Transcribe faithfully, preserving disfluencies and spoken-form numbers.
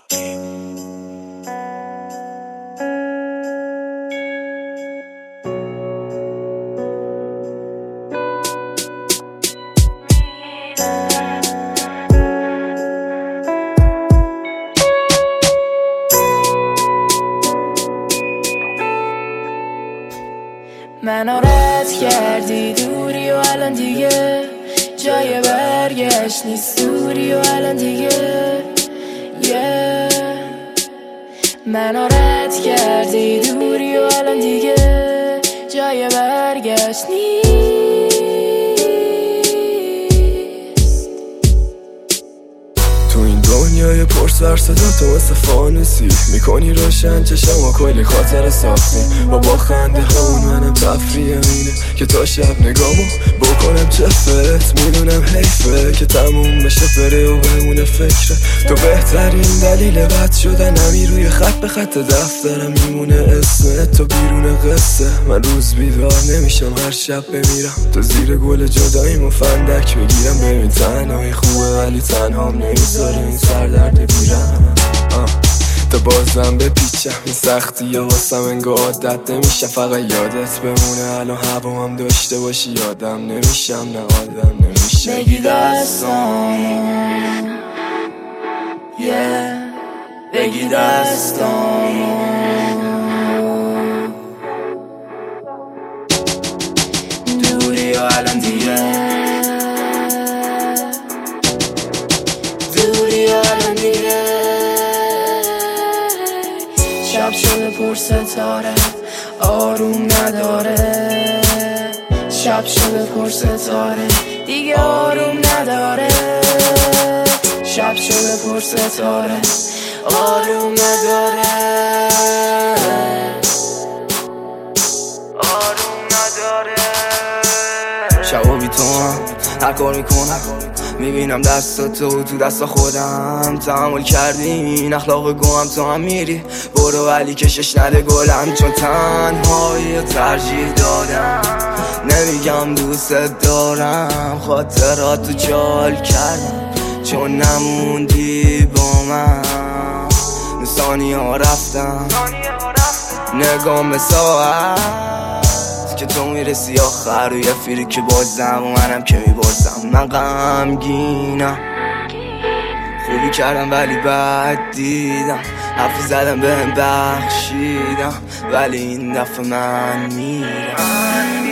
منو رد کردی دوری و الان دیگه جای برگشت نیست دوری و الان دیگه yeah. منو رد کردی دوری و الان دیگه جای برگشت نیست. تو این دنیای پرسر صدا تو مثل فانوسی میکنی روشن چشم و کلی خاطر ساختی با با خنده همون منم تفریحم اینه که تا شب نگامو بکنم چفت میدونم حیفه که تموم بشه بره و بمونه فکره تو بهترین دلیل بد شدنمی روی خط به خط دفترم میمونه اسم تو بیرون قصه من روز بیدار نمیشم هر شب بمیرم تو زیر گل جداییم و فندک میگیرم ببین تنهایی خوبه ولی تنهام نمیذاره این سردرد بیرم تا بازم بپیچم این سختی واسم انگار عادت نمیشه فقط یادت بمونه الان هوا هم داشته باشی یادم نمیشم نه آدم نمیشه بگی دستامو yeah. بگی دستامو دوری و الان دیگه دوری و الان دیگه شب شده پر ستاره آروم نداره شب شده پر ستاره دیگه آروم نداره شب شده پر ستاره آروم نداره آروم نداره شبا بی تو هم هر کار میکنم میبینم دست تو تو دست خودم تحمل کردی این اخلاق گوهم تو هم میری برو ولی کشش نده گلم چون تنهایی ترجیح دادم نمیگم دوست دارم خاطرات تو جال کردم چون نموندی با من ثانیه ها رفتم نگام به ساعت که تو میرسی آخر روی فیری که بازم و منم که میبازم من غمگینم خوبی کردم ولی بد دیدم حرفی زدم بهم بخشیدم ولی این دفعه من میرم